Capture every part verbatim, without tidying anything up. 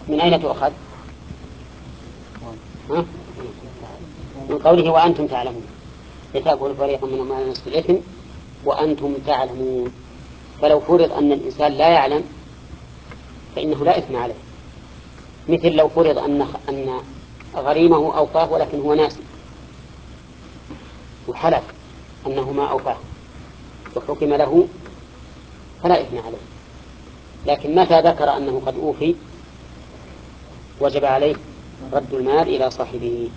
من أين تؤخذ؟ ها؟ من قوله وأنتم تعلمون، لتأكلوا فريقا من أموال الناس بالإثم وأنتم تعلمون. فلو فرض أن الإنسان لا يعلم فإنه لا إثم عليه، مثل لو فرض أن أن غريمه أوفاه ولكن هو ناسي وحلف أنه ما أوفاه وحكم له فلا إثم عليه. لكن متى ذكر أنه قد أوفي وجب عليه رد المال إلى صاحبه.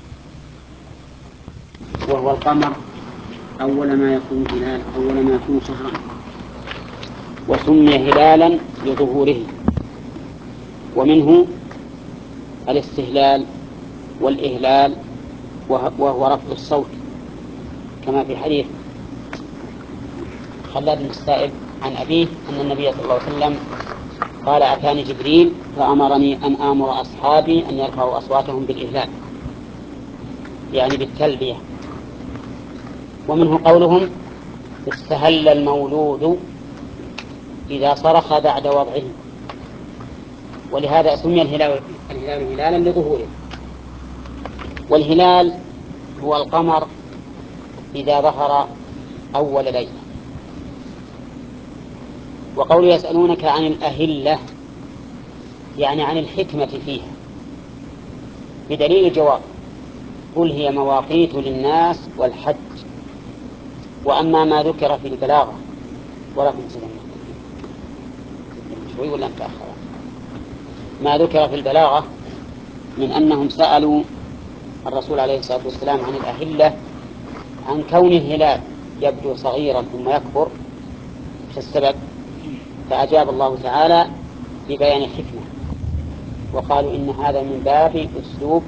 وهو القمر أول ما يكون هلال أول ما يكون شهرا، وسمي هلالا لظهوره، ومنه الاستهلال والإهلال وهو رفع الصوت، كما في حديث خلاد بن السائب عن أبيه أن النبي صلى الله عليه وسلم قال أتاني جبريل فأمرني أن آمر أصحابي أن يرفعوا أصواتهم بالإهلال، يعني بالتلبية. ومنه قولهم استهل المولود إذا صرخ بعد وضعه، ولهذا سمي الهلال الهلال هلالا لظهوره. والهلال هو القمر إذا ظهر أول ليلة. وقول يسألونك عن الأهلة يعني عن الحكمة فيها، بدليل الجواب قل هي مواقيت للناس والحج. وأما ما ذكر في البلاغة ولكم سلام شوي ولا متأخر، ما ذكر في البلاغة من أنهم سألوا الرسول عليه الصلاة والسلام عن الأهلة عن كون الهلال يبدو صغيرا ثم يكبر في السبب، فأجاب الله تعالى ببيان الحكمة وقالوا إن هذا من باب أسلوب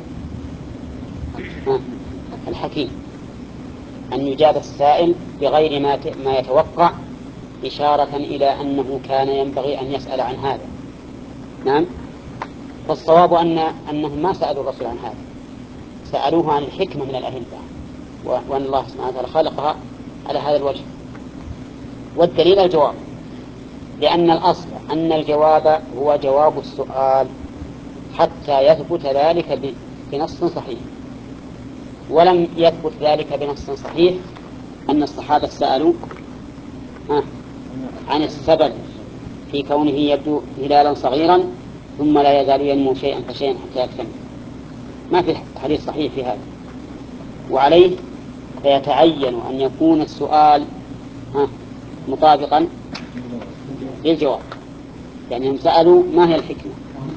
الحكيم أن يجاب السائل بغير ما يتوقع، إشارة إلى أنه كان ينبغي أن يسأل عن هذا. نعم. فالصواب أن أنهم ما سألوا الرسول عن هذا، سألوه عن الحكمة من الأهلة، وأن الله سبحانه وتعالى خلقها على هذا الوجه. والدليل الجواب، لأن الأصل أن الجواب هو جواب السؤال حتى يثبت ذلك بنص صحيح، ولم يثبت ذلك بنص صحيح أن الصحابة سألوا عن السبب في كونه يبدو هلالا صغيرا ثم لا يزال ينمو شيئا فشيئا حتى يكتمل. ما في حديث صحيح في هذا. وعليه فيتعين أن يكون السؤال مطابقا للجواب، يعني هم سألوا ما هي الحكمة،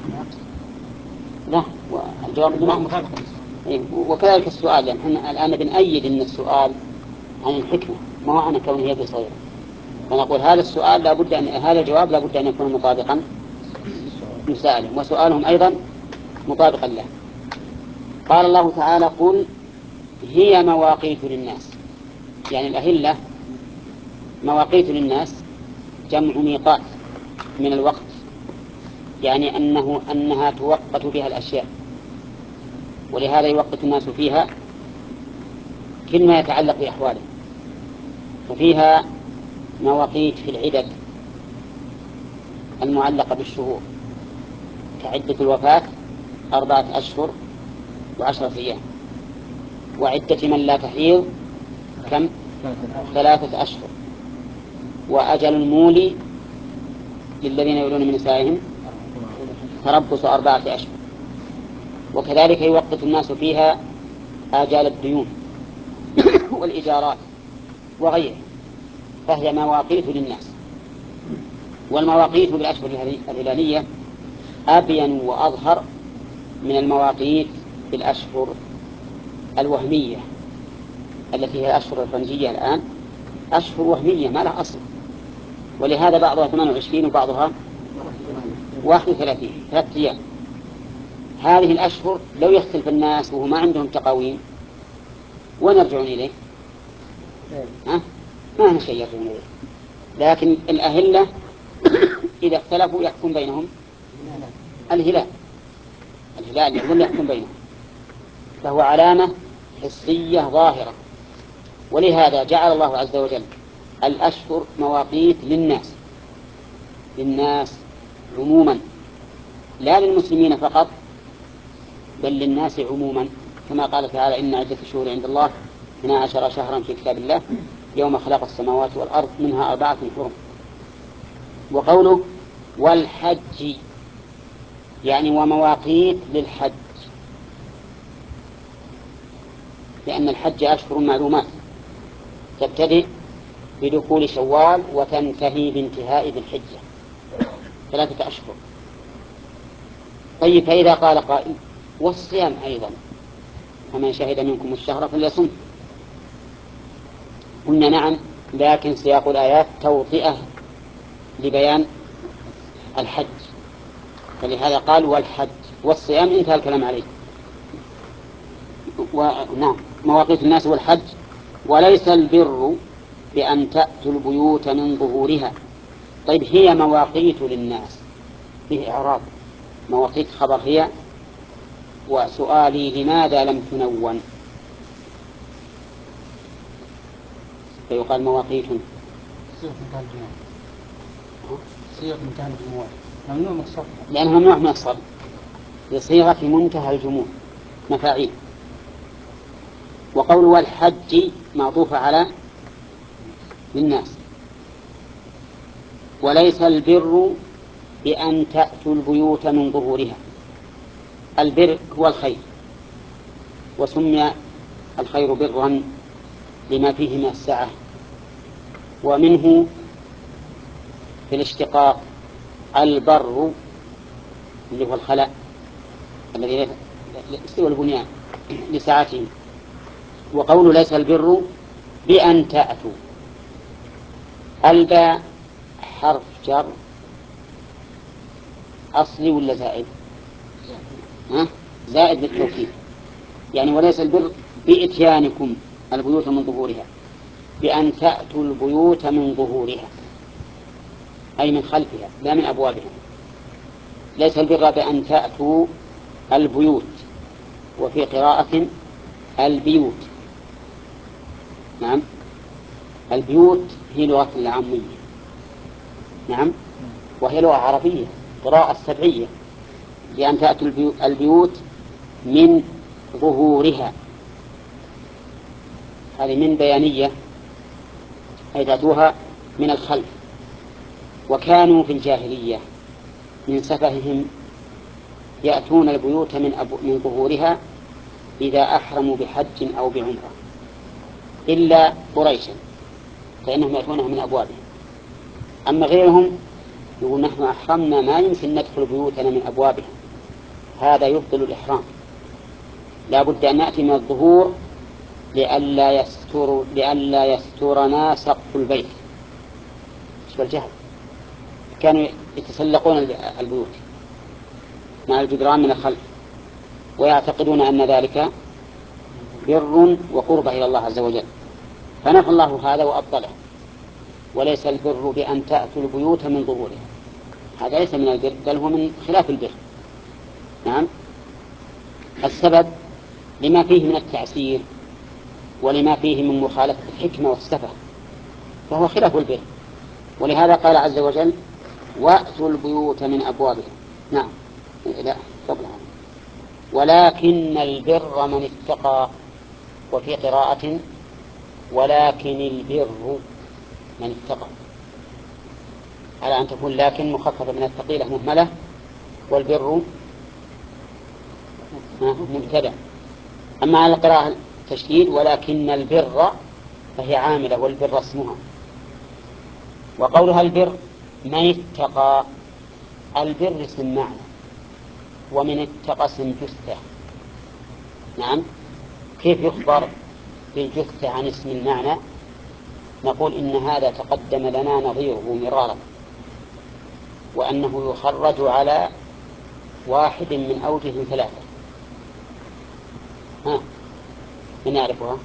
لا والجواب ما هو مطابق. وكذلك السؤال، يعني احنا الآن بنأيد أن السؤال عن الحكمة ما هو عن كونه يبدو صغيرا، فنقول هذا السؤال لابد أن هذا الجواب لابد أن يكون مطابقا لسائلهم، وسؤالهم أيضا مطابقا له. قال الله تعالى قل هي مواقيت للناس، يعني الأهلة مواقيت للناس جمع ميقات من الوقت، يعني أنه أنها توقت بها الأشياء، ولهذا يوقت الناس فيها كل ما يتعلق بأحواله. ففيها مواقيت في العدد المعلقة بالشهور كعدة الوفاة أربعة أشهر وعشرة أيام، وعدة من لا تحيض كم؟ ثلاثة أشهر، وأجل المولي للذين يولون من نسائهم تربص أربعة أشهر. وكذلك يوقت الناس فيها آجال الديون والإجارات وغيره، فهي مواقيت للناس. والمواقيت بالأشهر الهلالية أبين وأظهر من المواقيت بالأشهر الوهمية التي هي الأشهر الفرنجية الآن أشهر وهمية ما لها أصل، ولهذا بعضها ثمانية وعشرين وبعضها واحد وثلاثين ثلاثة أيام. هذه الأشهر لو يختلف الناس وهم ما عندهم تقاويم وين يرجعون إليه؟ ها؟ ما هم شيء يرجعون إليه. لكن الأهلة إذا اختلفوا يحكم بينهم الهلال، الهلال يظل يحكم بينهم، فهو علامة حسية ظاهرة. ولهذا جعل الله عز وجل الأشهر مواقيت للناس للناس عموما، لا للمسلمين فقط بل للناس عموما، كما قال تعالى إن عدة الشهور عند الله اثنا عشر شهرا في كتاب الله يوم خلق السماوات والأرض منها أربعة حرم. وقوله والحج يعني ومواقيت للحج، لأن الحج أشهر معلومات تبتدئ بدخول شوال وتنتهي بانتهاء ذي الحجة، ثلاثة أشهر. طيب فإذا قال قائل والصيام أيضا فمن شهد منكم الشهر فليصم، قلنا نعم، لكن سياق الآيات توطئة لبيان الحج، فلهذا قال والحج، والصيام انتهى الكلام عليه. ونعم مواقيت الناس والحج. وليس البر بأن تأتوا البيوت من ظهورها. طيب هي مواقيت للناس به إعراب، مواقيت خبر هي، وسؤالي لماذا لم تنون؟ فيقال مواقيت صيغة منتهى الجموع، صيغة منتهى الجموع ممنوع من الصرف، لأنه ممنوع من الصرف بصيغة منتهى الجموع مفاعيل. وقول والحج معطوف على للناس. وليس البر بأن تأتوا البيوت من ظهورها. البر هو الخير، وسمي الخير برا لما فيه من السعة، ومنه في الاشتقاق البر اللي هو الخلاء الذي يستوى البنيان لسعته. وقول ليس البر بأن تأتوا، الباء حرف جر أصلي ولا زائد؟ ها؟ زائد بالتوكيد، يعني وليس البر بإتيانكم البيوت من ظهورها، بأن تأتوا البيوت من ظهورها أي من خلفها لا من أبوابها. ليس البر بأن تأتوا البيوت، وفي قراءة البيوت. نعم البيوت هي لغة العامية، نعم، وهي لغة عربية قراءة السبعية، بأن تأتوا البيوت من ظهورها، هذه من بيانية أي تأتوها من الخلف. وكانوا في الجاهلية من سفههم يأتون البيوت من, أبو من ظهورها إذا أحرموا بحج أو بعمرة، إلا قريشا فإنهم يأتونها من أبوابها. أما غيرهم يقول نحن أحرمنا ما يمكن ندخل بيوتنا من أبوابها، هذا يبطل الإحرام، لا بد أن نأتي من الظهور لئلا يستر لئلا يسترنا سقف البيت. شو الجهل، كانوا يتسلقون البيوت مع الجدران من الخلف ويعتقدون أن ذلك بر وقربة إلى الله عز وجل، فنفى الله هذا وأبطله. وليس البر بأن تأتوا البيوت من ظهورها، هذا ليس من البر بل هو من خلاف البر. نعم السبب لما فيه من التعسير ولما فيه من مخالفة الحكمة والسفه، فهو خلاف البر. ولهذا قال عز وجل وأتوا البيوت من أبوابها. نعم لا قبلها ولكن البر من اتقى، وفي قراءة ولكن البر من اتقى، على أن تكون لكن مخففة من الثقيلة مهملة، والبر مبتدأ. أما على القراءة تشديد ولكن البر فهي عاملة والبر اسمها. وقولها البر من اتقى، البر اسم معنى ومن اتقى اسم جثة. نعم كيف يخبر بالجثة عن اسم المعنى؟ نقول إن هذا تقدم لنا نظيره مرارا، وأنه يخرج على واحد من أوجه ثلاثة. ها من يعرفها؟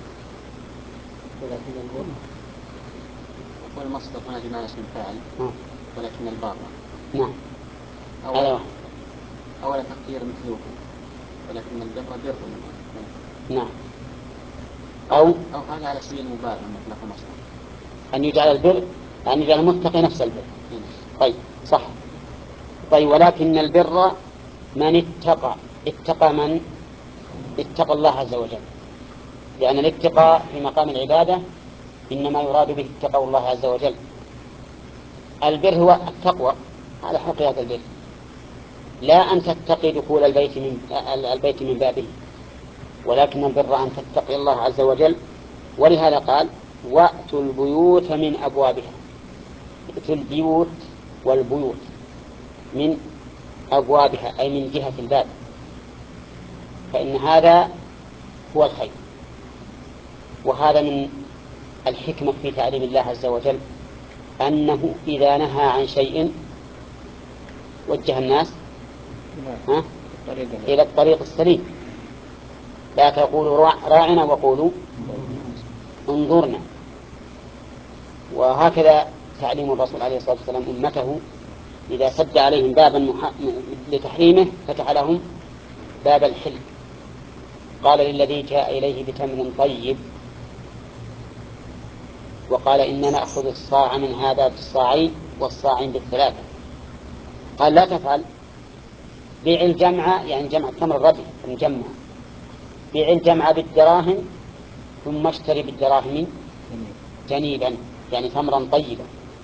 ولكن البر والمصدر هنا بمعنى اسم فاعل، ولكن البار نعم أولا أولا تقدير مثله ولكن البر بر. نعم أو أو هذا على سبيل المبالغة مطلق المصدر، أن يجعل البر أن يجعل المتقي نفس البر. طيب صح. طيب ولكن البر من اتقى. اتقى من؟ اتقى الله عز وجل، لأن الاتقاء في مقام العبادة إنما يراد به اتقوا الله عز وجل. البر هو التقوى على حقيقة البر، لا أن تتقي دخول البيت من البيت من بابه، ولكن البر أن تتقي الله عز وجل. ولهذا قال وأتوا البيوت من أبوابها. ائتوا البيوت والبيوت من أبوابها أي من جهة الباب، فإن هذا هو الخير. وهذا من الحكمة في تعليم الله عز وجل، أنه إذا نهى عن شيء وجه الناس ها؟ إلى الطريق السليم. لا تقولوا راعنا وقولوا انظرنا. وهكذا تعليم الرسول عليه الصلاة والسلام أمته، إذا سد عليهم بابا لتحريمه فتح لهم باب الحل. قال للذي جاء إليه بتمر طيب، وقال إننا نأخذ الصاع من هذا بالصاعين والصاعين بالثلاثة. قال لا تفعل، بيع الجمع، يعني جمع التمر الردي المجمع، بيع الجمع بالدراهم ثم اشتري بالدراهم جنيبا، يعني تمرا طيبا.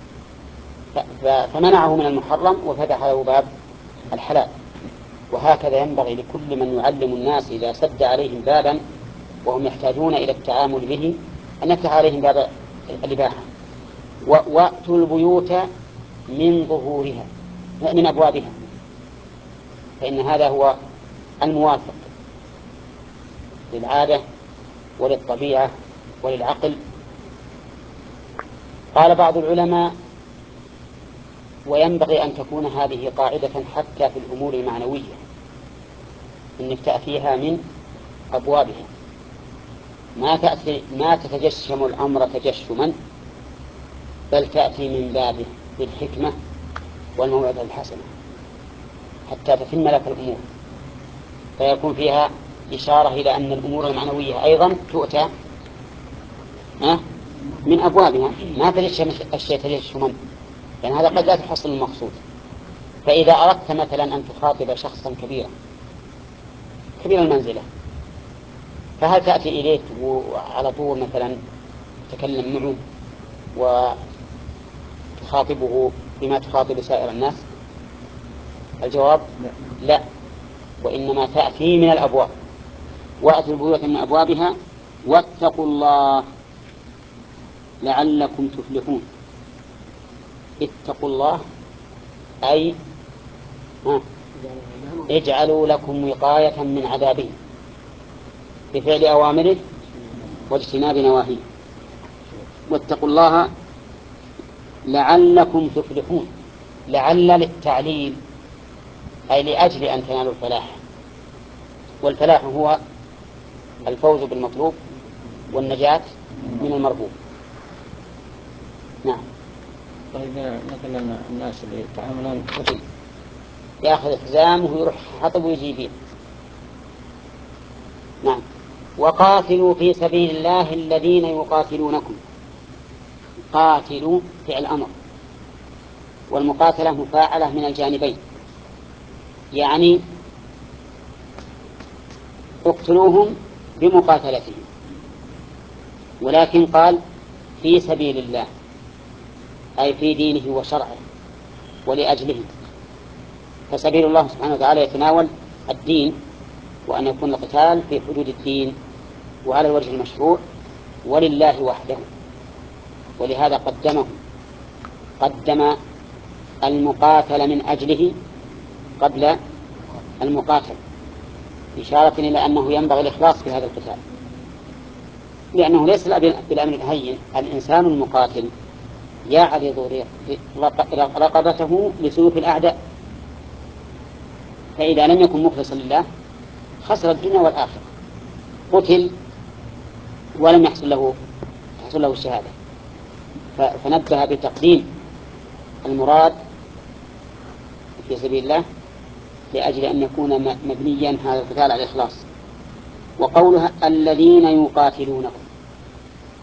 فمنعه من المحرم وفتح له باب الحلال. وهكذا ينبغي لكل من يعلم الناس إذا سد عليهم بابا وهم يحتاجون إلى التعامل به أن يفتح عليهم باب الإباحة. وأتوا البيوت من ظهورها، من أبوابها، فإن هذا هو الموافق للعادة وللطبيعة وللعقل. قال بعض العلماء وينبغي أن تكون هذه قاعدة حتى في الأمور المعنوية، إنك تأتيها من أبوابها، ما تأتي ما تتجشم الأمر تجشما، بل تأتي من بابه بالحكمة والموعظة الحسنة حتى تتم لك الأمور، فيكون فيها إشارة إلى أن الأمور المعنوية أيضا تؤتى من أبوابها، ما تجشم الشيء تجشما، لأن هذا قد لا تحصل المقصود. فإذا أردت مثلا أن تخاطب شخصا كبيرا كبير المنزلة، فهل تأتي إليه وعلى طول مثلا تتكلم معه وتخاطبه بما تخاطب سائر الناس؟ الجواب لا، وإنما تأتي من الأبواب. وأتوا البيوت من أبوابها واتقوا الله لعلكم تفلحون. اتقوا الله أي اجعلوا لكم وقاية من عذابه بفعل أوامره واجتناب نواهيه. واتقوا الله لعلكم تفلحون. لعل للتعليل أي لأجل أن تنالوا الفلاح، والفلاح هو الفوز بالمطلوب والنجاة من المرغوب. نعم. طيب مثلا الناس اللي يتعاملون يأخذ حزامه ويروح حطب ويجيبين. نعم. وقاتلوا في سبيل الله الذين يقاتلونكم. قاتلوا فعل أمر، والمقاتلة مفاعلة من الجانبين، يعني اقتلوهم بمقاتلتهم، ولكن قال في سبيل الله أي في دينه وشرعه ولأجله. فسبيل الله سبحانه وتعالى يتناول الدين، وأن يكون القتال في حدود الدين وعلى الوجه المشروع ولله وحده. ولهذا قدمه قدم المقاتل من أجله قبل المقاتل، إشارة إلى أنه ينبغي الإخلاص في هذا القتال، لأنه ليس بالأمر الهين. الإنسان المقاتل يعرض رقبته لسيوف الأعداء، فإذا لم يكن مخلصا لله خسر الدنيا والآخرة، قتل ولم يحصل له يحصل له الشهادة. فنبه بتقديم المراد في سبيل الله لأجل أن يكون مبنيا هذا القتال على الإخلاص. وقولها الذين يقاتلونكم،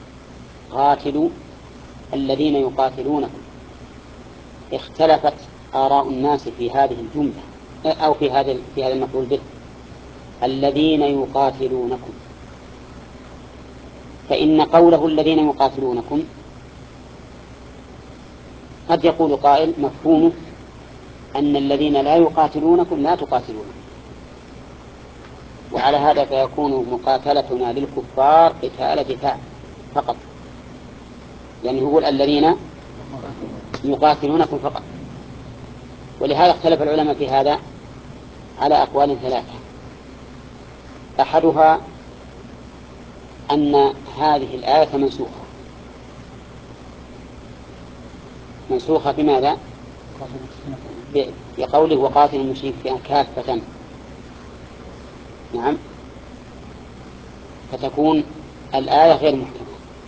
قاتلوا الذين يقاتلونكم، اختلفت آراء الناس في هذه الجملة أو في هذا في هذا المفعول به الذين يقاتلونكم. فإن قوله الذين يقاتلونكم قد يقول قائل مفهومه أن الذين لا يقاتلونكم لا تقاتلونهم، وعلى هذا فيكون مقاتلتنا للكفار قتال دفاع فقط، يعني هو الذين يقاتلونكم فقط. ولهذا اختلف العلماء في هذا على أقوال ثلاثة. أحدها أن هذه الآية منسوخة. منسوخة بماذا؟ بقوله وقاتل المشركين كافة. نعم، فتكون الآية غير محكمة.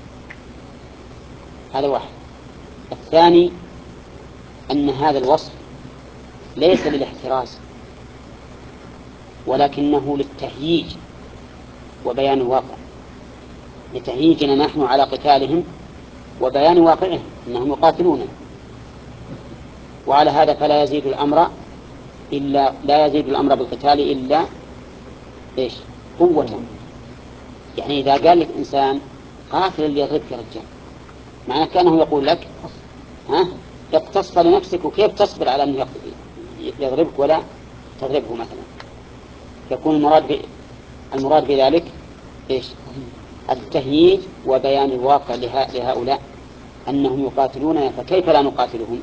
هذا واحد. الثاني أن هذا الوصف ليس للاحتراز ولكنه للتهييج وبيان الواقع، لتهييجنا نحن على قتالهم وبيان واقعهم أنهم يقاتلون. وعلى هذا فلا يزيد الأمر إلا لا يزيد الأمر بالقتال إلا إيش؟ قوة. يعني إذا قال لك إنسان قاتل اللي يضربك يا رجال، معناه كأنه يقول لك ها اقتص لنفسك، وكيف تصبر على أنه يضربك ولا تضربه مثلا. يكون المراد المراد بذلك إيش؟ التهييج وبيان الواقع لهؤلاء أنهم يقاتلون، فكيف لا نقاتلهم؟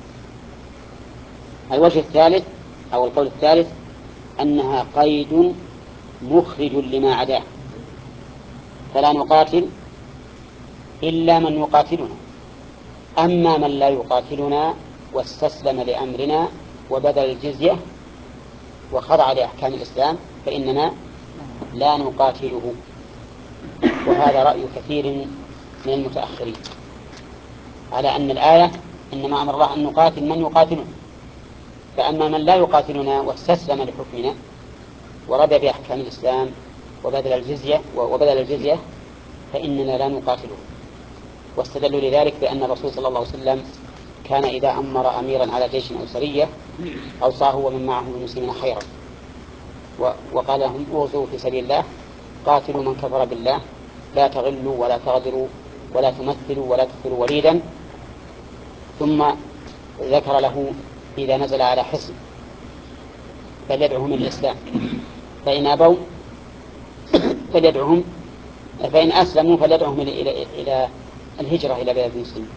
الوجه الثالث أو القول الثالث أنها قيد مخرج لما عداه، فلا نقاتل إلا من يقاتلنا. أما من لا يقاتلنا واستسلم لأمرنا وبذل الجزية وخضع لأحكام الإسلام فإننا لا نقاتله. وهذا رأي كثير من المتأخرين على أن الآية إنما أمر الله أن نقاتل من يقاتلنا، فأما من لا يقاتلنا واستسلم لحكمنا ورضى بأحكام الإسلام وبذل الجزية وبذل الجزية فإننا لا نقاتله. واستدلوا لذلك بأن الرسول صلى الله عليه وسلم كان إذا أمر أميرا على جيش أو سرية أوصاه ومن معه المسلمين خيرا، وقال لهم اوصوا في سبيل الله، قاتلوا من كفر بالله، لا تغلوا ولا تغدروا ولا تمثلوا ولا تقتلوا وليدا. ثم ذكر له إذا نزل على حصن فليدعهم الإسلام، فإن أبوا فليدعهم فإن أسلموا فليدعهم إلى, إلى, إلى الهجرة إلى بلاد المسلمين،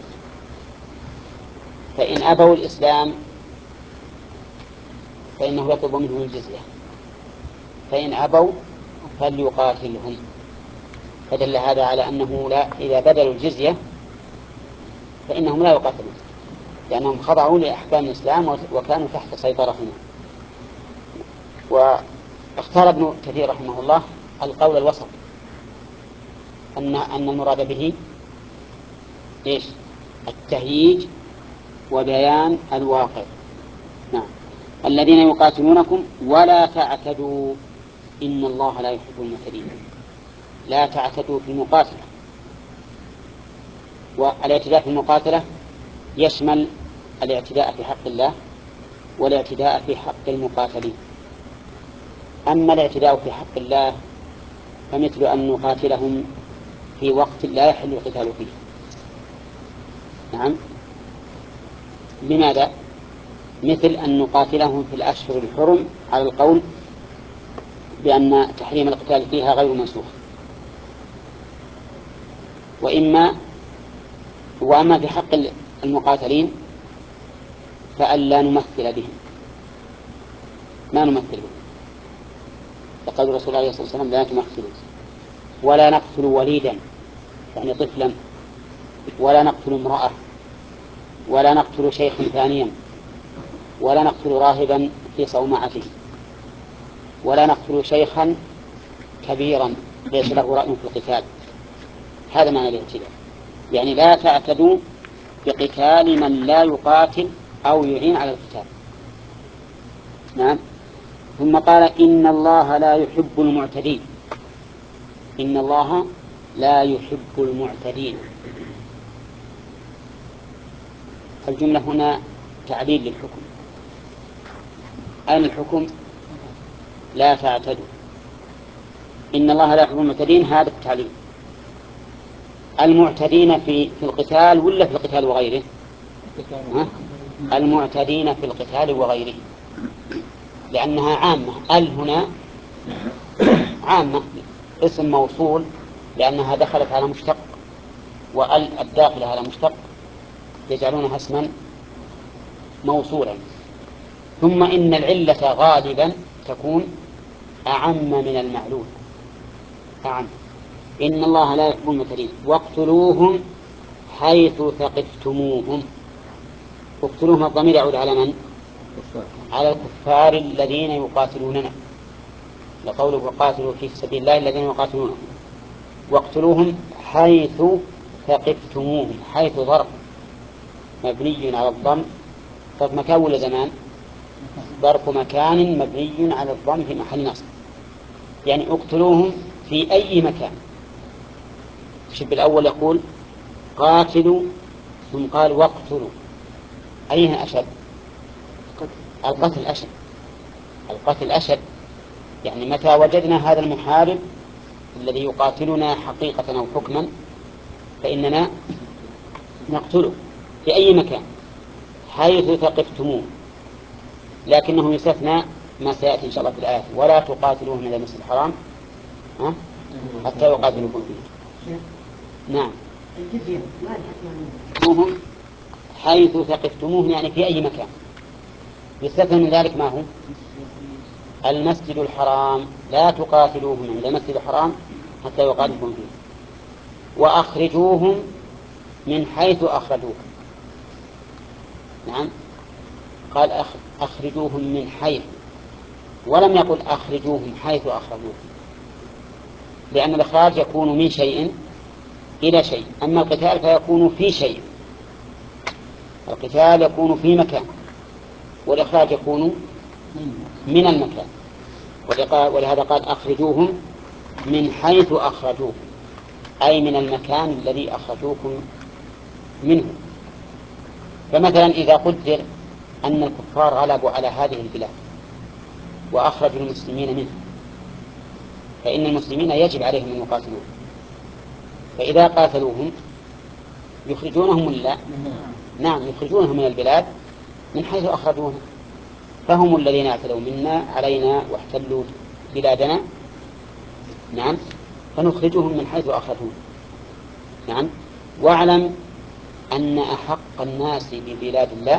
فإن أبوا الإسلام فإنه يطلب منهم الجزية، فإن أبوا فليقاتلهم. فدل هذا على أنه لا إذا بدلوا الجزية فإنهم لا يقاتلون، لأنهم خضعوا لأحكام الإسلام وكانوا تحت سيطرتنا. واختار ابن كثير رحمه الله القول الوسط، أن أن المراد به إيش؟ التهييج وبيان الواقع. نعم. الذين يقاتلونكم ولا تعتدوا إن الله لا يحب المعتدين. لا تعتدوا في المقاتلة، والاعتداء في المقاتلة يشمل الاعتداء في حق الله والاعتداء في حق المقاتلين. أما الاعتداء في حق الله فمثل أن نقاتلهم في وقت لا يحل القتال فيه. نعم. لماذا؟ مثل أن نقاتلهم في الأشهر الحرم على القول بأن تحريم القتال فيها غير منسوخ. وإما وأما في حق المقاتلين فألا نمثل بهم، ما نمثل بهم، فقال رسول الله عليه الصلاة والسلام لا تمثلوا، ولا نقتل وليدا يعني طفلا، ولا نقتل امرأة، ولا نقتل شيخا ثانيا، ولا نقتل راهبا في صومعته، ولا نقتل شيخا كبيرا ليس له رأي في القتال. هذا معنى الاعتداء، يعني لا تعتدوا بقتال من لا يقاتل أو يعين على القتال. نعم. ثم قال إن الله لا يحب المعتدين. إن الله لا يحب المعتدين. الجملة هنا تعليل للحكم. أين الحكم؟ لا تعتدوا إن الله لا يحب المعتدين، هذا التعليل. المعتدين في في القتال ولا في القتال وغيره؟ ها؟ المعتدين في القتال وغيره، لأنها عامة. ال هنا عامة اسم موصول لأنها دخلت على مشتق، وال الداخلة على مشتق يجعلونها اسما موصولا. ثم إن العلة غالبا تكون أعم من المعلول. أعم. إن الله لا يحب المعتدين واقتلوهم حيث ثقفتموهم. اقتلوهم الضمير يعود على من؟ على الكفار الذين يقاتلوننا، لقوله وقاتلوا في سبيل الله الذين يقاتلونهم. واقتلوهم حيث ثقفتموهم. حيث ظرف مبني على الضم. ظرف مكان ولا زمان؟ ظرف مكان مبني على الضم في محل نصب. يعني اقتلوهم في أي مكان. الشب الأول يقول قاتلوا ثم قال واقتلوا، أيها أشد؟ القتل أشد. القتل أشد. يعني متى وجدنا هذا المحارب الذي يقاتلنا حقيقة أو حكما فإننا نقتله في أي مكان حيث ثقفتموه. لكنه يستثنى ما سيأتي إن شاء الله في الآية: ولا تقاتلوهم إلى المسجد الحرام حتى يقاتلوكم فيه. نعم. حيث ثقفتموه يعني في أي مكان. يستثنى من ذلك ما هو؟ المسجد الحرام. لا تقاتلوهم عند المسجد الحرام حتى يقاتلوكم فيه. وأخرجوهم من حيث أخرجوكم. نعم، قال أخرجوهم من حيث، ولم يقل أخرجوهم حيث أخرجوكم، لأن الإخراج يكون من شيء إلى شيء، أما القتال فيكون في شيء. القتال يكون في مكان والإخراج يكون من المكان. ولهذا قال أخرجوهم من حيث أخرجوكم، أي من المكان الذي أخرجوكم منه. فمثلا إذا قدر أن الكفار غلبوا على هذه البلاد وأخرجوا المسلمين منها، فإن المسلمين يجب عليهم أن يقاتلوهم. فإذا قاتلوهم يخرجونهم ولا؟ نعم، يخرجونهم من البلاد من حيث أخرجونا. فهم الذين اعتدوا منا علينا واحتلوا بلادنا. نعم، فنخرجهم من حيث أخرجونا. نعم. واعلم أن أحق الناس ببلاد الله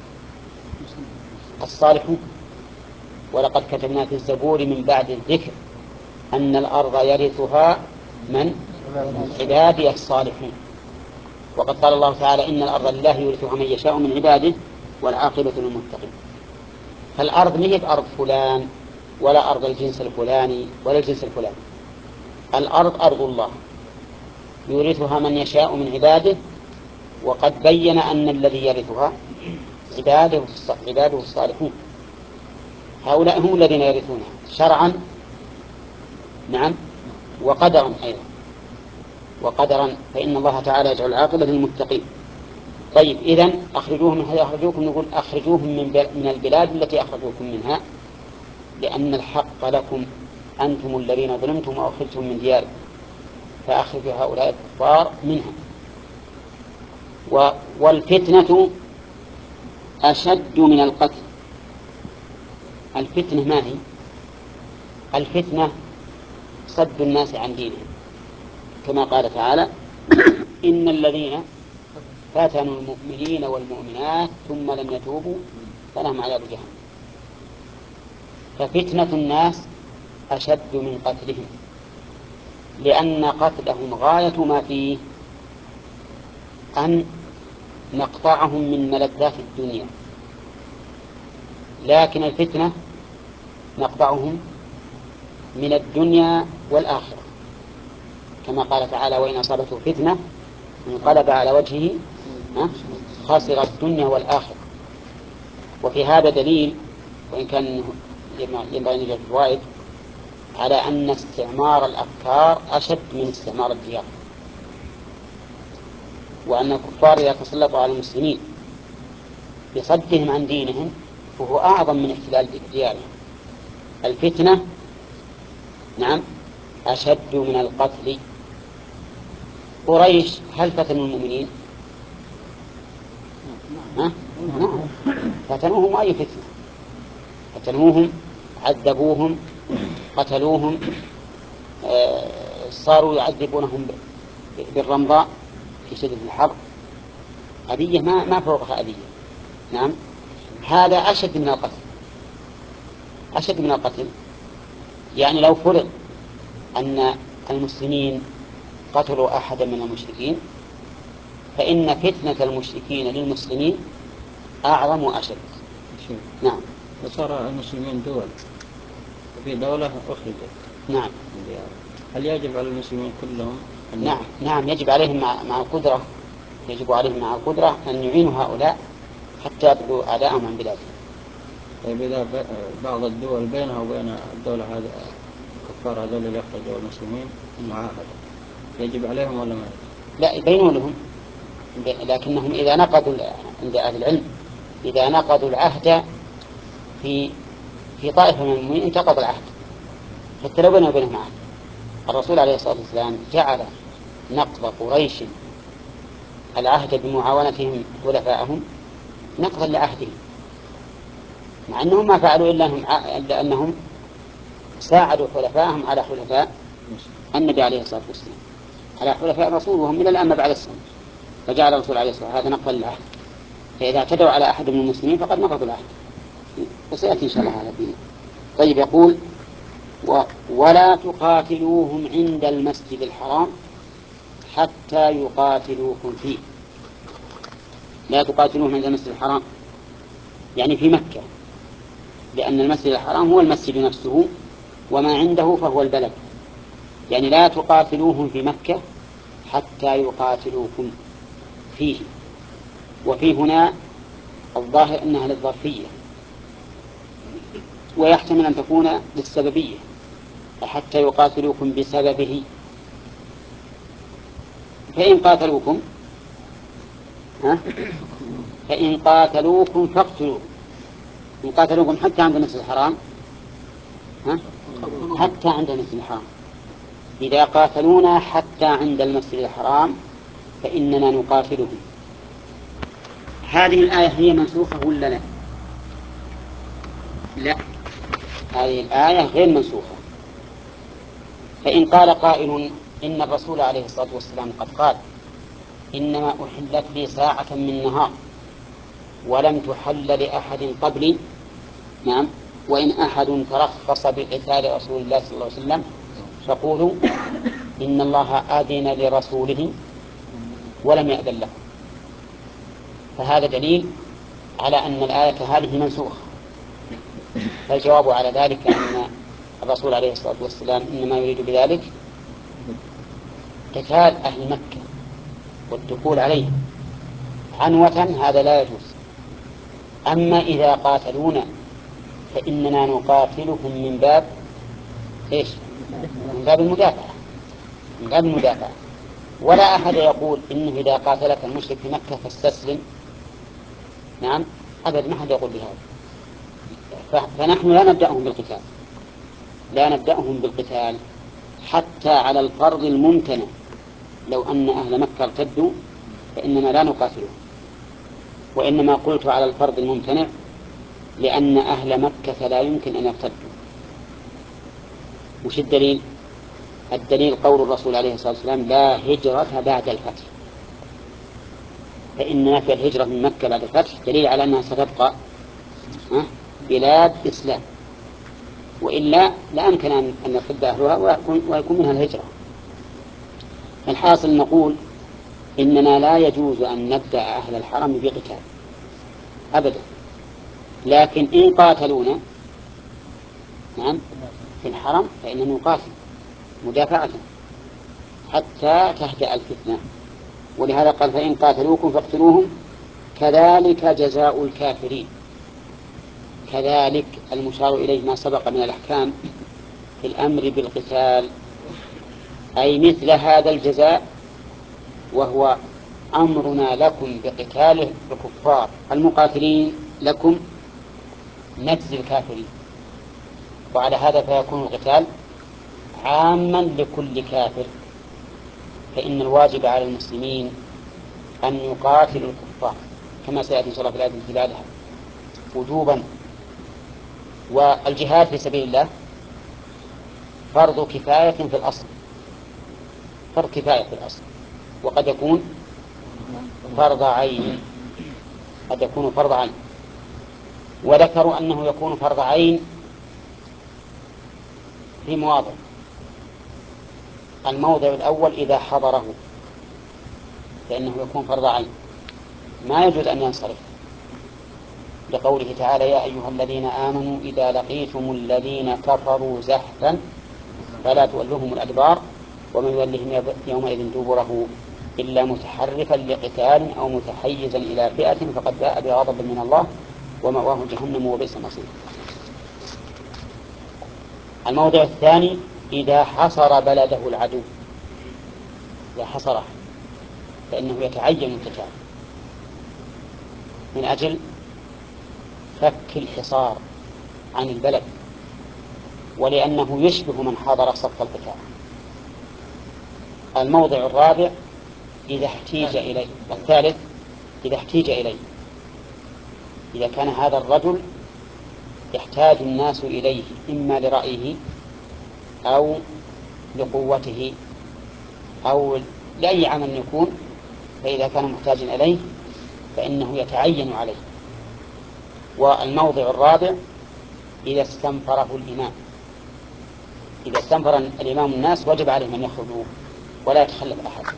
الصالحون. ولقد كتبنا في الزبور من بعد الذكر أن الأرض يرثها من؟ عبادي الصالحون. وقد قال الله تعالى إن الأرض لله يورثها من يشاء من عباده والعاقبة للمتقين. فالأرض ما هي بأرض فلان ولا أرض الجنس الفلاني ولا الجنس الفلاني. الأرض أرض الله يورثها من يشاء من عباده. وقد بين أن الذي يرثها عباده عباده الصالحون. هؤلاء هم الذين يرثونها شرعا. نعم. وقدرا أيضا. وقدرا فإن الله تعالى يجعل العاقبة للمتقين. طيب، إذن أخرجوهم من حيث أخرجوكم. نقول أخرجوهم من من البلاد التي أخرجوكم منها، لأن الحق لكم أنتم الذين ظلمتم وأخرجتم من دياركم، فأخرجوا هؤلاء الكفار منها. والفتنة أشد من القتل. الفتنة ما هي؟ الفتنة صد الناس عن دينهم، كما قال تعالى إن الذين فتنوا المؤمنين والمؤمنات ثم لم يتوبوا فلهم عذاب جهنم. ففتنة الناس أشد من قتلهم، لأن قتلهم غاية ما فيه أن نقطعهم من ملذات الدنيا، لكن الفتنة نقطعهم من الدنيا والآخرة، كما قال تعالى وإن أصابته فتنة انقلب على وجهه خاسر الدنيا والآخرة. وفي هذا دليل، وإن كان ينبغي أن يوجد فوائد، على أن استعمار الأفكار أشد من استعمار الديار، وأن الكفار إذا تسلطوا على المسلمين بصدهم عن دينهم فهو أعظم من احتلال ديارهم. الفتنة نعم أشد من القتل. قريش هل فتنوا المؤمنين؟ ها؟ نعم فتنوهم أي فتنة، فتنوهم عذبوهم قتلوهم، آه صاروا يعذبونهم بالرمضاء في شدة الحر، أذية ما ما فوقها أذية. نعم هذا أشد من القتل، أشد من القتل. يعني لو فرض أن المسلمين قتلوا أحدا من المشركين فإن فتنة المشركين للمسلمين أعظم وأشد. نعم وصار المسلمين دول وفي دولة أخرجت. نعم هل يجب على المسلمين كلهم أن نعم نعم يجب عليهم مع, مع القدرة يجب عليهم مع القدرة أن يعينوا هؤلاء حتى يبدوا أعداءهم عن بلادهم. طيب إذا بعض الدول بينها وبين الدولة هذا كفار هذول اللي يخرجوا المسلمين معاهدة يجب عليهم ولا ما يجب؟ لا يبينوا لهم، لكنهم إذا نقضوا عند أهل العلم إذا نقضوا العهد في في طائفة من المؤمنين انتقض العهد حتى لو بينوا وبينهم عهد. الرسول عليه الصلاة والسلام جعل نقض قريش العهد بمعاونتهم خلفاءهم نقضا لعهدهم، مع أنهم ما فعلوا إلا أنهم, إلا أنهم ساعدوا خلفاءهم على خلفاء النبي عليه الصلاة والسلام، على خلفاء الرسول وهم إلى الآن بعد السنة، فجعل الرسول عليه الصلاة والسلام هذا نقضا للعهد. فإذا اعتدوا على أحد من المسلمين فقد نقضوا العهد، وسيأتي إن شاء الله هذا فيه. طيب يقول و... ولا تقاتلوهم عند المسجد الحرام حتى يقاتلوكم فيه. لا تقاتلوهم عند المسجد الحرام يعني في مكة، لأن المسجد الحرام هو المسجد نفسه وما عنده فهو البلد. يعني لا تقاتلوهم في مكة حتى يقاتلوكم فيه. وفي هنا الظاهر أنها للظرفية ويحتمل أن تكون للسببية، حتى يقاتلوكم بسببه. فإن قاتلوكم ها فإن قاتلوكم فاقتلوهم. إن قاتلوكم حتى عند المسجد الحرام ها حتى عند المسجد الحرام. إذا قاتلونا حتى عند المسجد الحرام فإننا نقاتلهم. هذه الآية هي منسوخة ولا لا؟ لا، هذه الآية غير منسوخة. فإن قال قائل إن الرسول عليه الصلاة والسلام قد قال إنما أحلت لي ساعة من نهار ولم تحل لأحد قبلي. نعم وإن أحد ترخص بقتال رسول الله صلى الله عليه وسلم فقولوا إن الله آذن لرسوله ولم يأذن له. فهذا دليل على أن الآية هذه منسوخة. فالجواب على ذلك أن الرسول عليه الصلاة والسلام إنما يريد بذلك قتال أهل مكة والدخول عليهم عنوة، هذا لا يجوز. أما إذا قاتلونا فإننا نقاتلهم من باب إيش؟ من باب المدافعة، من باب المدافعة. ولا أحد يقول إنه إذا قاتلك المشرك في مكة فاستسلم. نعم أبدا ما أحد يقول بهذا. فنحن لا نبدأهم بالقتال، لا نبدأهم بالقتال حتى على الفرض الممتنع. لو أن أهل مكة ارتدوا فإننا لا نقاتلهم، وإنما قلت على الفرض الممتنع لأن أهل مكة لا يمكن أن يرتدوا. وش الدليل؟ الدليل قول الرسول عليه الصلاة والسلام لا هجرة بعد الفتح. فإن نفي الهجرة من مكة بعد الفتح دليل على أنها ستبقى بلاد إسلام، وإلا لا أمكن أن يرتد أهلها ويكون منها الهجرة. الحاصل نقول إننا لا يجوز أن نبدأ أهل الحرم بقتال أبدا، لكن إن قاتلونا نعم في الحرم فإننا نقاتل مدافعة حتى تهدأ الفتنة. ولهذا قال فإن قاتلوكم فاقتلوهم كذلك جزاء الكافرين. كذلك المشار إليه ما سبق من الأحكام في الأمر بالقتال، أي مثل هذا الجزاء، وهو أمرنا لكم بقتال الكفار المقاتلين لكم نجزي الكافرين. وعلى هذا فيكون القتال عاما لكل كافر، فإن الواجب على المسلمين أن يقاتلوا الكفار كما سيأتي إن شاء الله في الآية التي وجوبا. والجهاد في سبيل الله فرض كفاية في الأصل، فرض كفاية في الأصل، وقد يكون فرض عين، قد يكون فرض عين. وذكروا أنه يكون فرض عين في مواضع. الموضع الأول إذا حضره فإنه يكون فرض عين، ما يجوز أن ينصرف، لقوله تعالى يا أيها الذين آمنوا إذا لقيتم الذين كفروا زحفا فلا تولوهم الأدبار ومن يولهم يومئذ دبره إلا متحرفا لقتال أو متحيزا إلى فئة فقد باء بغضب من الله ومأواه جهنم وبئس المصير. الموضع الثاني إذا حصر بلده العدو، إذا حصره فإنه يتعين القتال من أجل فك الحصار عن البلد، ولأنه يشبه من حضر صف القتال. الموضع الرابع إذا احتيج إليه. الثالث إذا احتيج إليه، إذا كان هذا الرجل يحتاج الناس إليه إما لرأيه أو لقوته أو لأي عمل يكون، فإذا كان محتاجا إليه فإنه يتعين عليه. والموضع الرابع إذا استنفره الإمام، إذا استنفر الإمام الناس وجب عليهم أن يخرجوا ولا يتخلف أحد،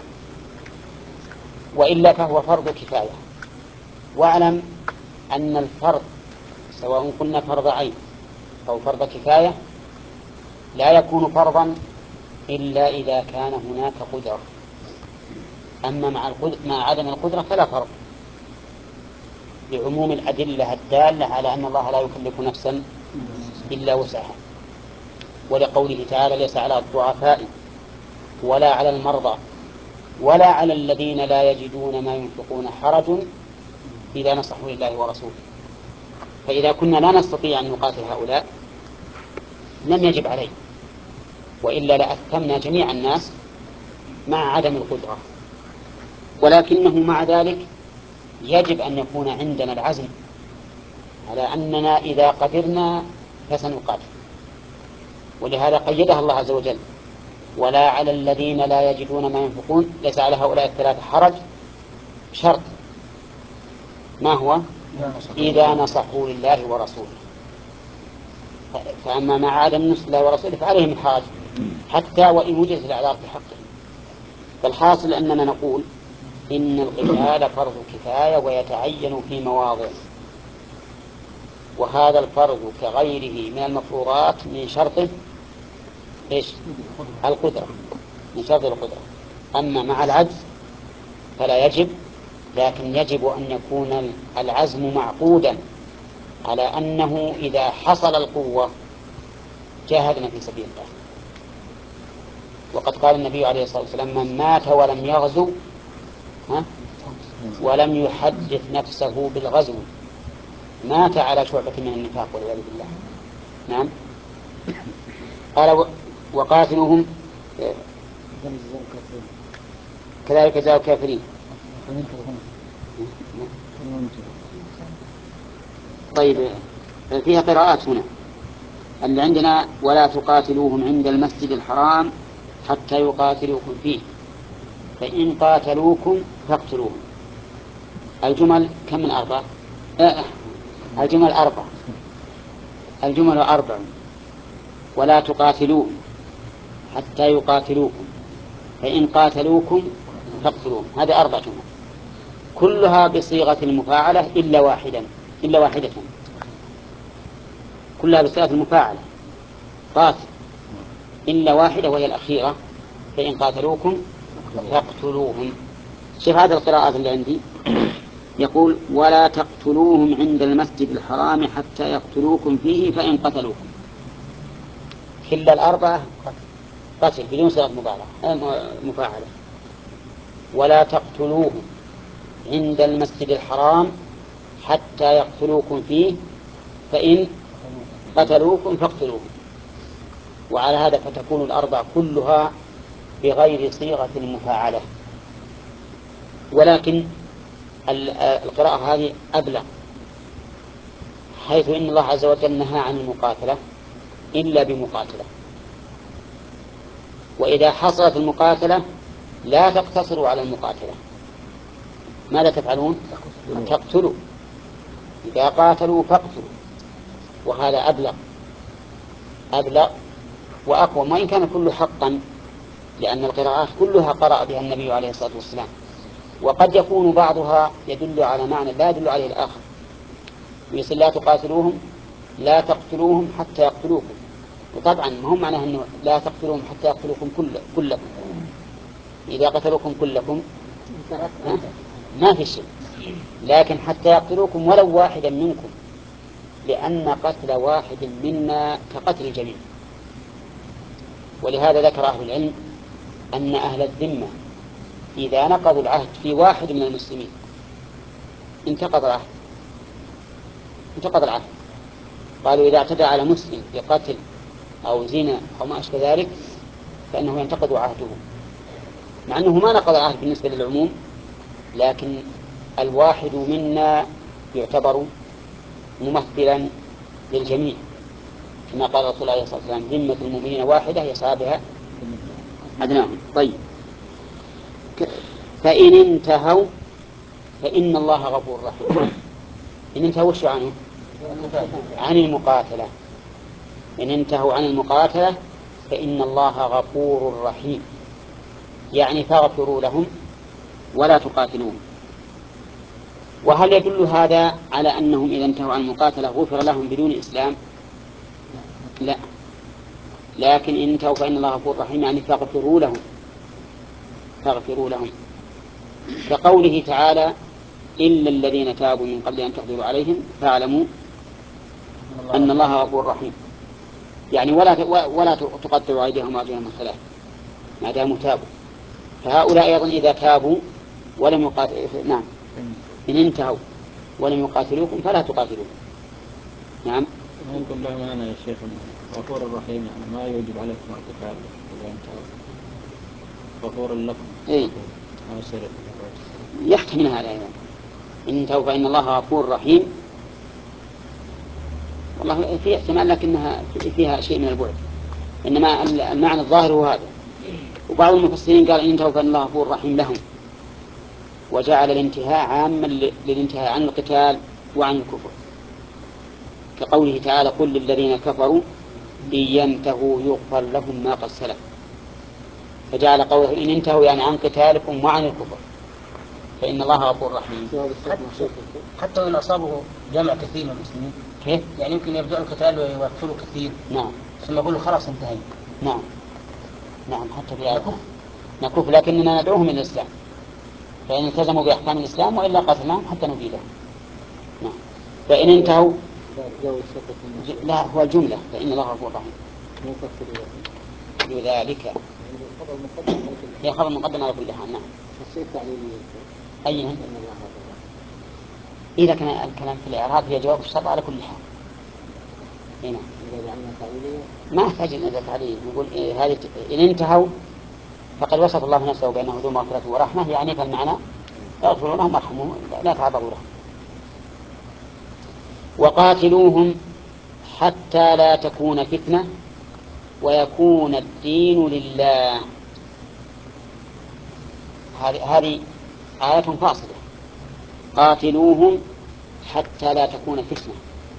وإلا فهو فرض كفاية. واعلم أن الفرض سواء قلنا فرض عين أو فرض كفاية لا يكون فرضا إلا إذا كان هناك قدرة، أما مع, مع عدم القدرة فلا فرض، لعموم الأدلة الدالة على أن الله لا يكلف نفسا إلا وسعها، ولقوله تعالى ليس على الضعفاء ولا على المرضى ولا على الذين لا يجدون ما ينفقون حرج إذا نصحوا لله ورسوله. فإذا كنا لا نستطيع أن نقاتل هؤلاء لم يجب عليه، وإلا لأثمنا جميع الناس مع عدم القدرة. ولكنه مع ذلك يجب أن يكون عندنا العزم على أننا إذا قدرنا فسنقاتل، ولهذا قيدها الله عز وجل ولا على الذين لا يجدون ما ينفقون. ليس على هؤلاء الثلاثة حرج، شرط ما هو؟ إذا نصحوا لله ورسوله. فأما مع عدم النصح لله ورسوله فعليهم الحرج حتى وإن وجدت الأعذار في حقه. فالحاصل أننا نقول إن القتال فرض كفاية ويتعين في مواضع، وهذا الفرض كغيره من المفروضات من شرطه إيش؟ القدرة، من شرط القدرة. أما مع العجز فلا يجب، لكن يجب أن يكون العزم معقودا على أنه إذا حصل القوة جاهدنا في سبيل الله. وقد قال النبي عليه الصلاة والسلام من مات ولم يغزو ها ولم يحدث نفسه بالغزو مات على شعبة من النفاق والعياذ بالله. نعم. قال وقاتلوهم كذلك جزاء الكافرين. طيب فيها قراءات هنا اللي عندنا ولا تقاتلوهم عند المسجد الحرام حتى يقاتلوكم فيه فإن قاتلوكم فاقتلوهم. الجمل كم من أربعة؟ آه الجمل أربعة، الجمل أربع. ولا تقاتلوهم حتى يقاتلوكم فإن قاتلوكم فاقتلوهم، هذه أربع جمل كلها بصيغة المفاعلة إلا واحدا إلا واحدة كلها بصيغة المفاعلة قاتل إلا واحدة وهي الأخيرة فإن قاتلوكم فاقتلوهم. شوف هذه القراءات اللي عندي يقول ولا تقتلوهم عند المسجد الحرام حتى يقتلوكم فيه فإن قتلوكم. كل الأربعة قتل بدون صيغة مفاعلة. ولا تقتلوهم عند المسجد الحرام حتى يقتلوكم فيه فإن قتلوكم فاقتلوهم. وعلى هذا فتكون الأربع كلها بغير صيغة المفاعلة. ولكن القراءة هذه أبلغ، حيث إن الله عز وجل نهى عن المقاتلة إلا بمقاتلة، وإذا حصلت المقاتلة لا تقتصروا على المقاتلة. ماذا تفعلون؟ تقتلوا. إذا قاتلوا فاقتلوا. وهذا أبلغ أبلغ وأقوى، وإن كان كله حقا، لأن القراءات كلها قرأ بها النبي عليه الصلاة والسلام، وقد يكون بعضها يدل على معنى لا يدل عليه الآخر. يقول لا تقاتلوهم لا تقتلوهم حتى يقتلوكم، وطبعا ما هم معناه أنه لا تقتلوهم حتى يقتلوكم كل كلكم. إذا قتلوكم كلكم ما في شيء، لكن حتى يقتلوكم ولو واحدا منكم، لأن قتل واحد منا كقتل الجميع. ولهذا ذكر أهل العلم أن أهل الذمة إذا نقضوا العهد في واحد من المسلمين انتقض العهد انتقض العهد قالوا إذا اعتدى على مسلم بقتل أو زنا أو ما أشبه ذلك فإنه ينتقض عهده، مع أنه ما نقض العهد بالنسبة للعموم، لكن الواحد منا يعتبر ممثلا للجميع، كما قال رسول الله صلى الله عليه وسلم ذمة المؤمنين واحدة يسعى بها أدناهم. طيب، فإن انتهوا فإن الله غفور رحيم. إن انتهوا وش عنه؟ عن المقاتلة. إن انتهوا عن المقاتلة فإن الله غفور رحيم، يعني فاغفروا لهم ولا تقاتلوهم. وهل يدل هذا على أنهم إذا انتهوا عن المقاتلة غفر لهم بدون إسلام؟ لا، لكن إن انتهوا فإن الله غفور رحيم، يعني فاغفروا لهم فاغفروا لهم كقوله تعالى إلا الذين تابوا من قبل أن تقدروا عليهم فاعلموا أن الله غفور رحيم، يعني ولا ولا تقطعوا أيديهم وأرجلهم الثلاث ما داموا تابوا. فهؤلاء أيضا إذا تابوا ولم يقاتلوا، نعم، إن انتهوا ولم يقاتلوكم فلا تقاتلوهم. نعم. ممكن له معنى يا شيخ غفور الرحيم، يعني ما يوجب عليكم القتال إذا انتهوا، غفور لكم. إيه؟ يحتمل هذا أيضا. إن انتهوا فإن الله غفور رحيم، والله في احتمال لكنها فيها شيء من البعد، إنما المعنى الظاهر هو هذا. وبعض المفسرين قال إن انتهوا فإن الله غفور رحيم لهم، وجعل الانتهاء عاما للانتهاء عن القتال وعن الكفر، كقوله تعالى قل للذين كفروا إن ينتهوا يغفر لهم ما قد سلف، فجعل قوله إن انتهوا يعني عن قتالكم وعن الكفر فإن الله غفور رحيم. حتى وإن أصابه جمع كثير من المسلمين كيف؟ يعني يمكن يبدأ القتال ويقتلوا كثير، نعم، ثم يقولوا خلاص انتهي. نعم نعم حتى في نكف، لكننا ندعوهم إلى الإسلام، فإن التزموا بأحكام الإسلام وإلا قتلناهم حتى نبيدهم. نعم. فإن انتهوا لا هو الجملة فإن الله غفور رحيم لذلك هي خبر مقدم على كل حال. نعم. أي إذا كان الكلام في الإعراب هي جواب الشرط على كل حال. هنا ما أحتاج إلى تعليل، نقول إيه هذه إن انتهوا فقد وصف الله نفسه بأنه ذو مغفرة ورحمة، يعني فالمعنى اغفروا لهم وارحموهم لا تعرضوا لهم. وقاتلوهم حتى لا تكون فتنة ويكون الدين لله. هذه آية فاصلة. قاتلوهم حتى لا تكون فتنة،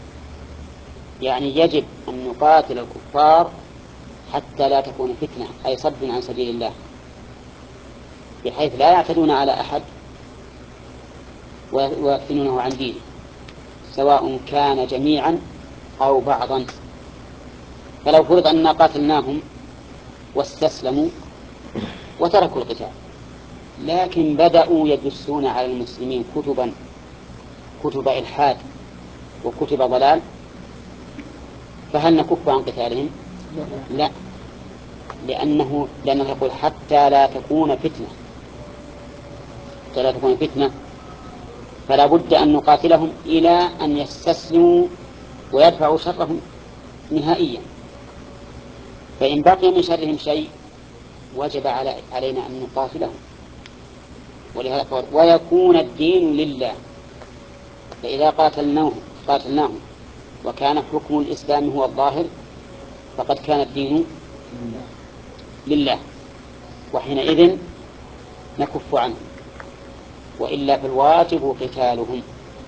يعني يجب أن نقاتل الكفار حتى لا تكون فتنة، أي صد عن سبيل الله، بحيث لا يعتدون على أحد ويفتنونه عن دينه، سواء كان جميعا أو بعضا. فلو فرض أننا قاتلناهم واستسلموا وتركوا القتال، لكن بدأوا يدسون على المسلمين كتبا كتب إلحاد وكتب ضلال، فهل نكف عن قتالهم؟ لا، لأنه لأنه يقول حتى لا تكون فتنة حتى لا تكون فتنة فلا بد أن نقاتلهم إلى أن يستسلموا ويدفعوا شرهم نهائيا. فإن بقي من شرهم شيء وجب علينا أن نقاتلهم. ولهذا قال ويكون الدين لله. فإذا قاتلناهم قاتلناهم وكان حكم الإسلام هو الظاهر فقد كان الدين لله، وحينئذ نكف عنهم، وإلا فالواجب قتالهم.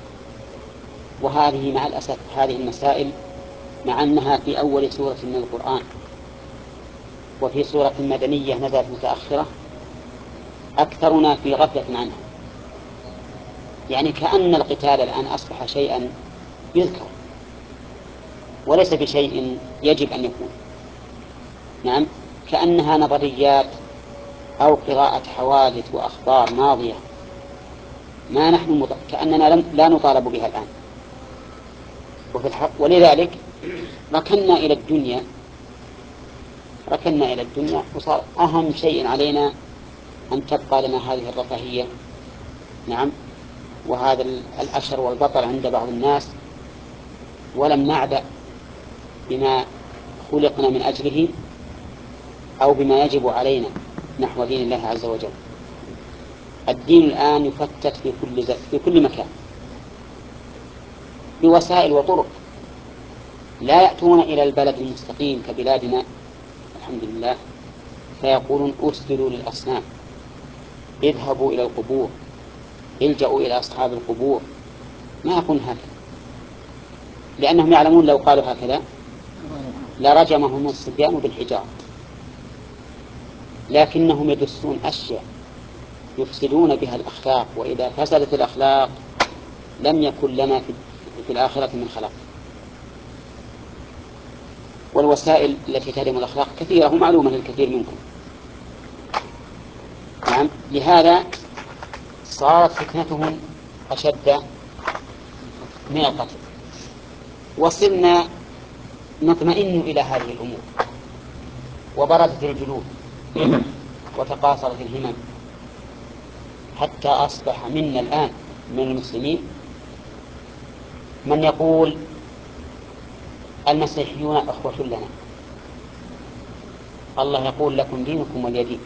وهذه مع الأسف هذه المسائل مع أنها في أول سورة من القرآن وفي سورة مدنية نزلت متأخرة أكثرنا في غفلة عنها، يعني كأن القتال الآن أصبح شيئا يذكر وليس بشيء يجب أن يكون. نعم، كأنها نظريات أو قراءة حوادث وأخبار ماضية ما نحن مط... كأننا لم... لا نطالب بها الآن. وفي الحق ولذلك ركنا إلى الدنيا ركنا إلى الدنيا وصار أهم شيء علينا أن تبقى لنا هذه الرفاهية. نعم، وهذا الأشر والبطر عند بعض الناس، ولم نعبأ بما خلقنا من أجله أو بما يجب علينا نحو دين الله عز وجل. الدين الآن يفتت في كل, في كل مكان بوسائل وطرق، لا يأتون إلى البلد المستقيم كبلادنا الحمد لله فيقولون أسجدوا للأصنام، اذهبوا إلى القبور، الجأوا إلى أصحاب القبور. ما يكون هكذا، لأنهم يعلمون لو قالوا هكذا لرجمهم الصبيان بالحجارة، لكنهم يدسون أشياء يفسدون بها الأخلاق، وإذا فسدت الأخلاق لم يكن لنا في الآخرة من خلاق. والوسائل التي تهدم الأخلاق كثيرة ومعلومة للكثير منكم. نعم، لهذا صارت فتنتهم أشد من القتل، وصلنا نطمئن إلى هذه الأمور، وبردت الجلود وتقاصرت الهمم، حتى أصبح منا الآن من المسلمين من يقول المسيحيون أخوة لنا. الله يقول لكم دينكم ولي دين،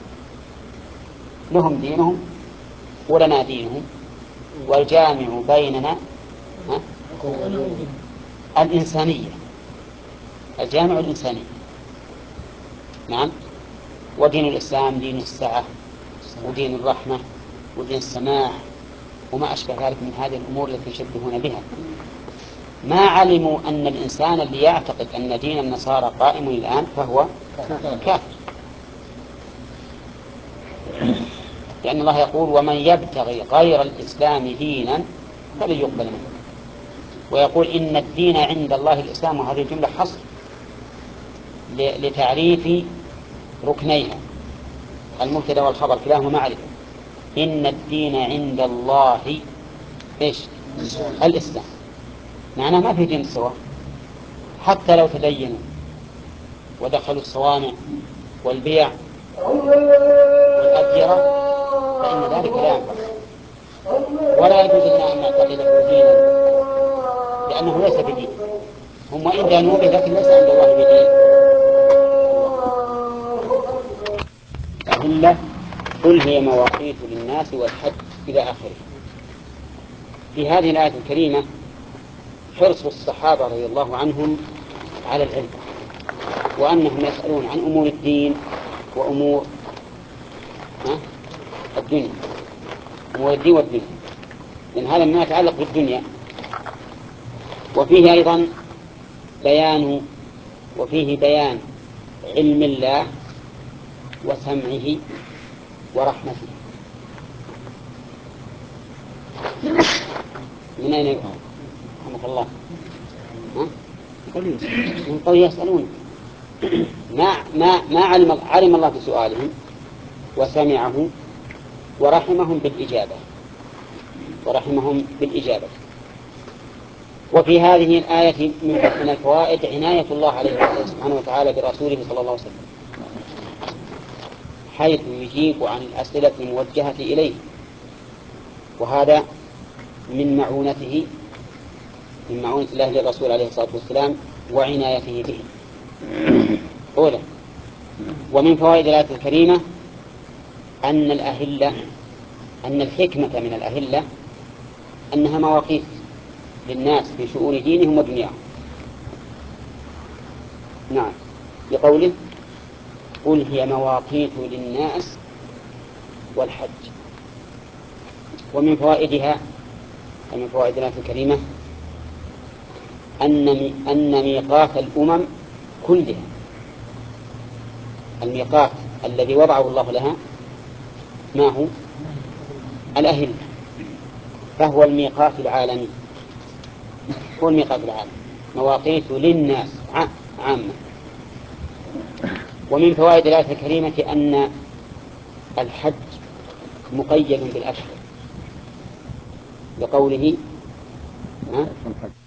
لهم دينهم ولنا دينهم، والجامع بيننا الإنسانية، الجامع الإنساني. نعم، ودين الإسلام دين السعة ودين الرحمة ودين السماح وما أشبه ذلك من هذه الأمور التي يشبهون بها. ما علموا أن الإنسان اللي يعتقد أن دين النصارى قائم الآن فهو كافر، لأن الله يقول ومن يبتغي غير الإسلام دينا فلن يقبل منه، ويقول إن الدين عند الله الإسلام، وهذه الجملة حصر لتعريف ركنيها المبتدأ والخبر كلاهما معرفة. إن الدين عند الله إيش؟ الإسلام. معناه ما في دين سوى، حتى لو تدينوا ودخلوا الصوامع والبيع والأديرة فإن ذلك لا ينفع، ولا يجوز لنا أن نعتقده دينا لأنه ليس بدين. هم وإن دانوا به لكن ليس عند الله بدين. أهلة قل هي مواقيت للناس والحج إلى آخره. في هذه الآية الكريمة حرص الصحابة رضي الله عنهم على العلم، وأنهم يسألون عن أمور الدين وأمور الدنيا، أمور الدين والدنيا، لأن هذا ما يتعلق بالدنيا. وفيه أيضا بيان وفيه بيان علم الله وسمعه ورحمته. من أين يفهم؟ رحمك الله. من قول يسألون ما ما ما علم علم الله بسؤالهم وسمعه ورحمهم بالإجابة ورحمهم بالإجابة. وفي هذه الآية من الفوائد عناية الله عليه سبحانه وتعالى برسوله صلى الله عليه وسلم، حيث يجيب عن الأسئلة الموجهة إليه، وهذا من معونته من معونة الله للرسول عليه الصلاة والسلام وعنايته به. أولا، ومن فوائد الآية الكريمة أن الأهلة أن الحكمة من الأهلة أنها مواقيت للناس في شؤون دينهم ودنياهم. نعم، بقوله قل هي مواقيت للناس والحج. ومن فوائدها ومن فوائد الآية الكريمة أن أن ميقات الأمم كلها، الميقات الذي وضعه الله لها ما هو؟ الأهلة، فهو الميقات العالمي، هو الميقات العالمي، مواقيت للناس عامة. ومن فوائد الآية الكريمة أن الحج مقيد بالأشهر، بقوله